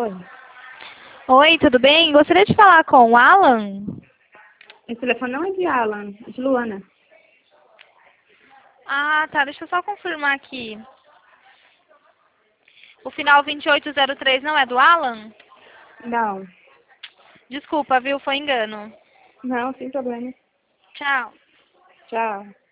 Oi. Oi, tudo bem? Gostaria de falar com o Alan? Esse telefone não é de Alan, é de Luana. Ah, tá. Deixa eu só confirmar aqui. O final 2803 não é do Alan? Não. Desculpa, viu? Foi engano. Não, sem problema. Tchau. Tchau.